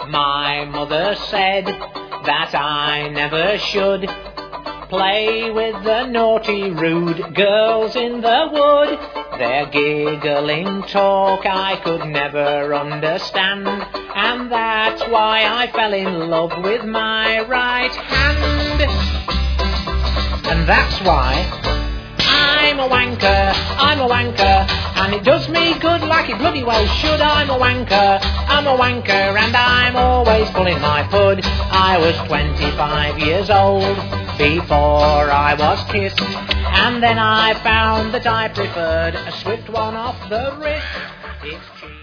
My mother said that I never should play with the naughty, rude girls in the wood. Their giggling talk I could never understand, and that's why I fell in love with my right hand. And that's why I'm a wanker, and it does me good like it bloody well should. I'm a wanker, and I'm always pulling my pud. I was 25 years old before I was kissed, and then I found that I preferred a swift one off the wrist. It's cheap.